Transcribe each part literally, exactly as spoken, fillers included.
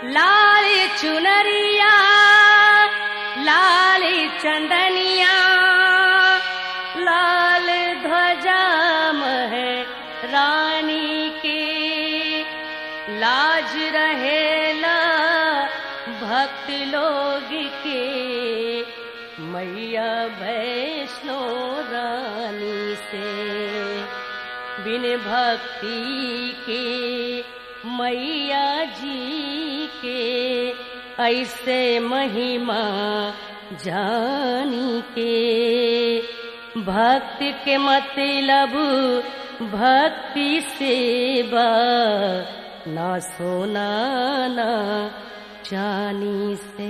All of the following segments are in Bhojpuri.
लाल चुनरिया लाल चंदनिया लाल ध्वजा मह रानी के लाज रहेला भक्त लोग के मैया वैष्णो रानी से बिन भक्ति के मैया जी के ऐसे महिमा जानी के भक्त के मतलब भक्ति सेवा ना सोना ना चांदी से।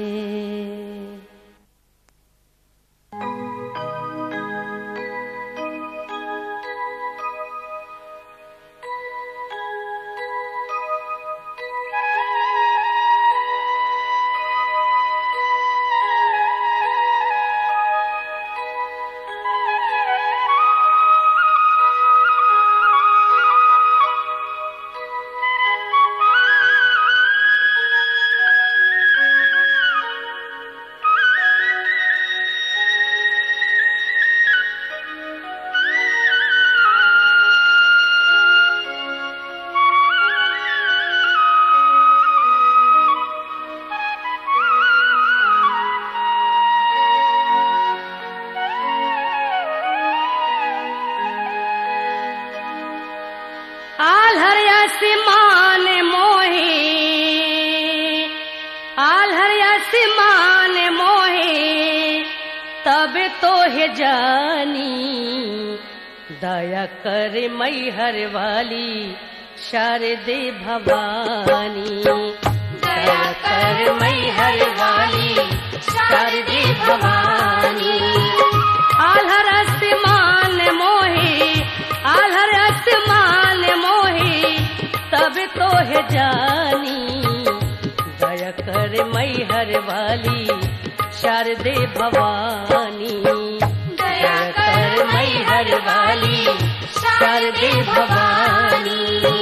आसमान मोहे आल्हर आसमान मोहे तब तो है जानी दया कर मैहर वाली शारदे भवानी दया कर मैहर वाली शारदे भवानी। आल्हर आसमान मोहे आल्हर आसमान मोहे तब तो है जानी दया कर मैहर वाली शारदे भवानी दया कर मैहर वाली शारदे भवानी।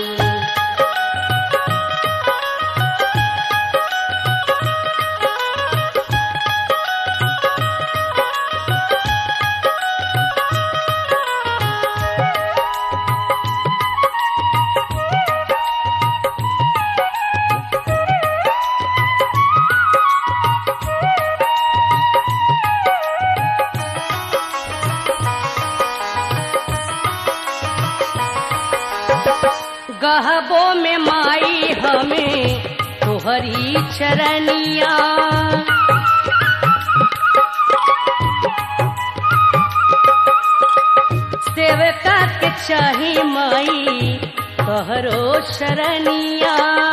गहबो में माई हमें तोहरी चरनिया सेवका के चाही माई तोहरो शरनिया।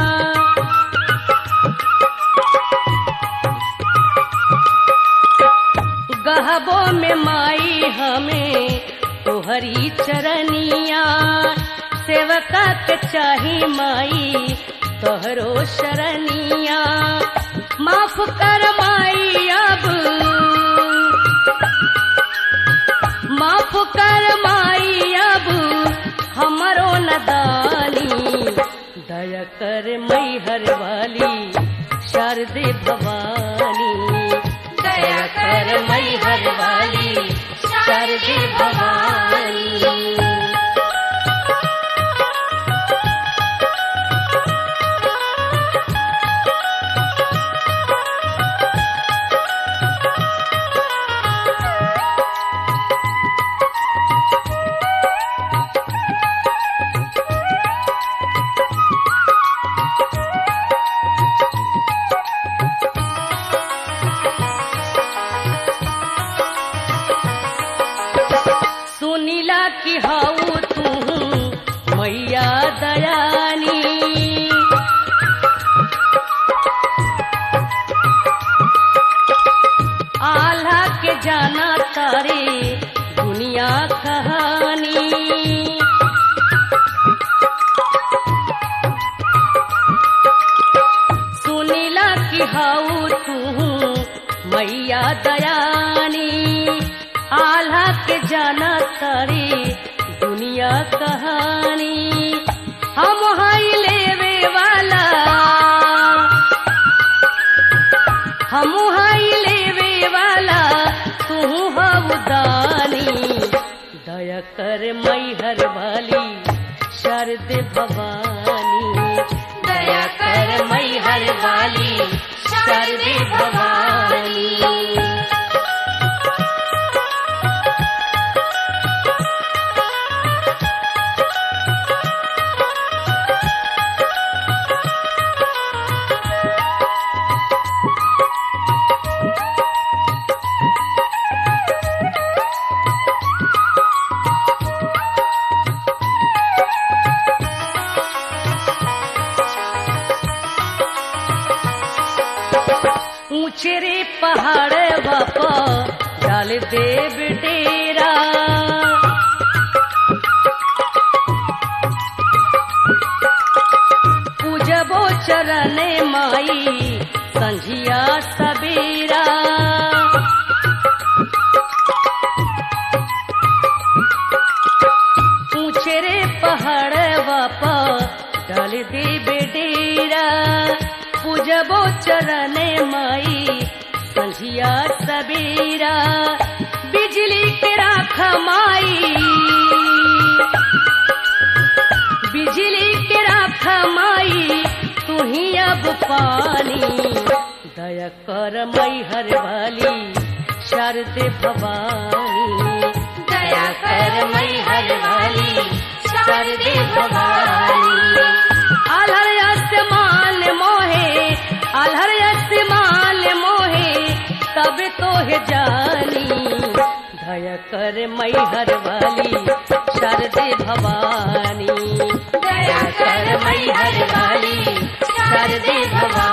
गहबो में माई हमें तोहरी चरनिया सेवका के चाही माई तोहरो शरनिया। माफ कर माई अब माफ कर माई अब हमरो नदानी दया कर मैहर वाली शारदे भवानी दया कर मैहर वाली शारदे भवानी। सुनीला की हाउ तू मैया दयानी आल्हा के जाना तारे दुनिया कहानी। सुनीला की हाउ तू मैया दयानी आल्हा के जाना तारी दुनिया कहानी। हम हाई लेवे वाला ऊंचे रे पहाड़ बापा डाल देव डेरा पूजबो चरण माई संझिया सबेरा ऊंचे रे पहाड़ बापा डाल देव डेरा पूजबो चरण माई संझिया सबेरा बिजली के राख माई बिजली के राख माई तू ही अब पानी दया कर मई हर वाली शारदे भवानी दया कर मई हर वाली शारदे भवानी आलर आसमान मोहे आलर आसमान मोहे तब तो है जानी दया कर मई हर वाली शारदे भवानी दया कर मई हर वाली शारदे भवानी।